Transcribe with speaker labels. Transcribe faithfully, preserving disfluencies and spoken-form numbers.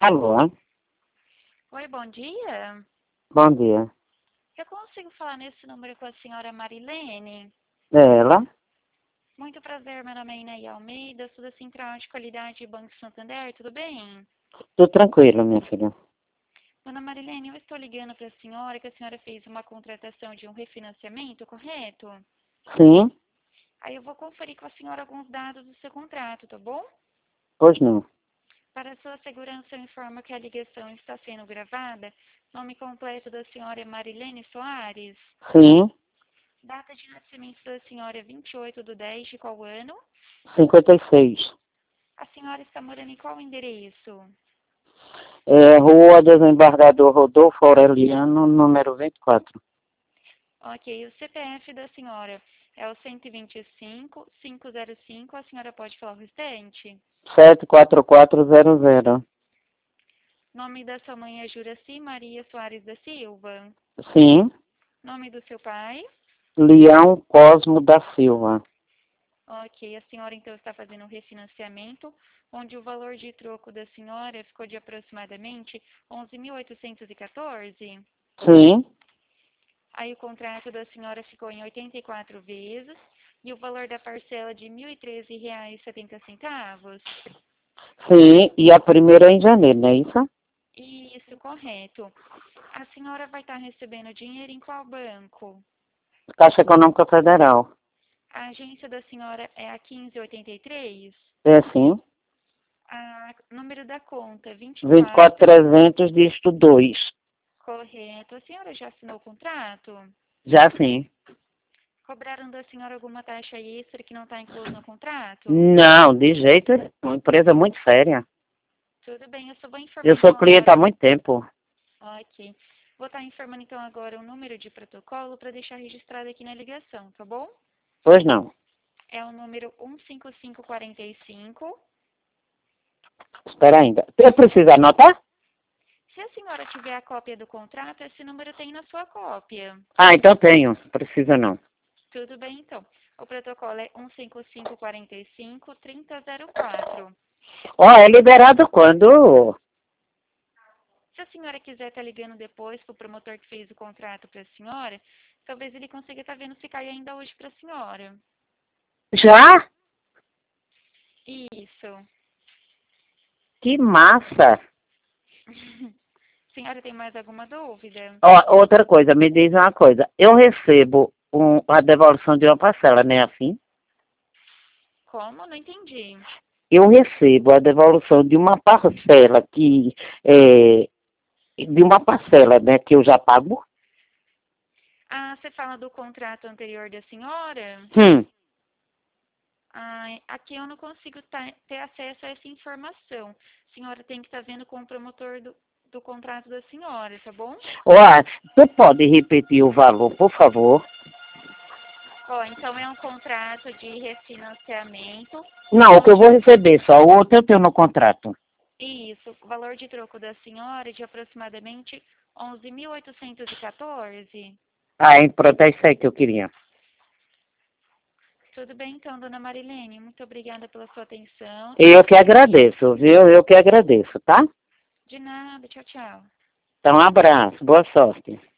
Speaker 1: Alô?
Speaker 2: Oi, bom dia.
Speaker 1: Bom dia.
Speaker 2: Eu consigo falar nesse número com a senhora Marilene?
Speaker 1: É ela?
Speaker 2: Muito prazer, meu nome é Inaí Almeida, sou da Central de Qualidade Banco Santander, tudo bem?
Speaker 1: Tô tranquilo, minha filha.
Speaker 2: Dona Marilene, eu estou ligando para a senhora que a senhora fez uma contratação de um refinanciamento, correto?
Speaker 1: Sim?
Speaker 2: Aí eu vou conferir com a senhora alguns dados do seu contrato, tá bom?
Speaker 1: Pois não.
Speaker 2: Para sua segurança, eu informo que a ligação está sendo gravada. Nome completo da senhora é Marilene Soares.
Speaker 1: Sim?
Speaker 2: Data de nascimento da senhora é vinte e oito de dez de qual ano?
Speaker 1: cinquenta e seis.
Speaker 2: A senhora está morando em qual endereço?
Speaker 1: É, Rua Desembargador Rodolfo Aureliano, número vinte e quatro.
Speaker 2: Ok, o C P F da senhora é o cento e vinte e cinco, quinhentos e cinco. A senhora pode falar o restante?
Speaker 1: sete quatro quatro zero zero.
Speaker 2: Nome da sua mãe é Juraci Maria Soares da Silva.
Speaker 1: Sim?
Speaker 2: Nome do seu pai?
Speaker 1: Leão Cosmo da Silva.
Speaker 2: Ok, a senhora então está fazendo um refinanciamento, onde o valor de troco da senhora ficou de aproximadamente onze mil oitocentos e quatorze.
Speaker 1: Sim?
Speaker 2: Aí o contrato da senhora ficou em oitenta e quatro vezes e o valor da parcela de mil e treze reais e setenta centavos.
Speaker 1: Sim. E a primeira é em janeiro, não é isso?
Speaker 2: Isso, correto. A senhora vai estar recebendo dinheiro em qual banco?
Speaker 1: Caixa Econômica Federal.
Speaker 2: A agência da senhora é a quinze oitenta e três?
Speaker 1: É sim?
Speaker 2: A número da conta vinte e
Speaker 1: vinte e quatro
Speaker 2: quatro,
Speaker 1: trezentos, dígito dois.
Speaker 2: correto. A senhora já assinou o contrato?
Speaker 1: Já sim.
Speaker 2: Cobraram da senhora alguma taxa extra que não está incluso no contrato?
Speaker 1: Não, de jeito nenhum. Uma empresa muito séria.
Speaker 2: Tudo bem, eu só vou informar
Speaker 1: Eu sou
Speaker 2: então
Speaker 1: cliente há
Speaker 2: agora.
Speaker 1: muito tempo.
Speaker 2: Ok. Vou estar informando então agora o número de protocolo para deixar registrado aqui na ligação, tá bom?
Speaker 1: Pois não.
Speaker 2: É o número um cinco cinco quatro cinco.
Speaker 1: Espera ainda. Eu preciso anotar?
Speaker 2: Se a senhora tiver a cópia do contrato, esse número tem na sua cópia.
Speaker 1: Ah, então tenho. Precisa não.
Speaker 2: Tudo bem, então. O protocolo é um cinco cinco quatro cinco, três zero zero quatro.
Speaker 1: Ó, é liberado quando?
Speaker 2: Se a senhora quiser estar ligando depois para o promotor que fez o contrato para a senhora, talvez ele consiga estar vendo se cai ainda hoje para a senhora.
Speaker 1: Já?
Speaker 2: Isso.
Speaker 1: Que massa.
Speaker 2: Senhora tem mais alguma dúvida?
Speaker 1: Ó, outra coisa, me diz uma coisa. Eu recebo um, a devolução de uma parcela, não é assim?
Speaker 2: Como? Não entendi.
Speaker 1: Eu recebo a devolução de uma parcela que é, de uma parcela, né, que eu já pago.
Speaker 2: Ah, você fala do contrato anterior da senhora?
Speaker 1: Hum.
Speaker 2: Ah, aqui eu não consigo tá- ter acesso a essa informação. A senhora tem que estar vendo com o promotor do, do contrato da senhora, tá bom?
Speaker 1: Ó, você pode repetir o valor, por favor?
Speaker 2: Ó, então é um contrato de refinanciamento,
Speaker 1: Não, o que eu
Speaker 2: onde
Speaker 1: vou receber só, o outro eu tenho no contrato.
Speaker 2: isso, o valor de troco da senhora é de aproximadamente onze mil oitocentos e quatorze.
Speaker 1: Ah, hein, pronto, é isso aí que eu queria.
Speaker 2: Tudo bem então, dona Marilene, muito obrigada pela sua atenção. Tenha um
Speaker 1: Eu que
Speaker 2: excelente dia.
Speaker 1: agradeço, viu? Eu que agradeço, tá?
Speaker 2: De nada, tchau, tchau.
Speaker 1: Então, um abraço, boa sorte.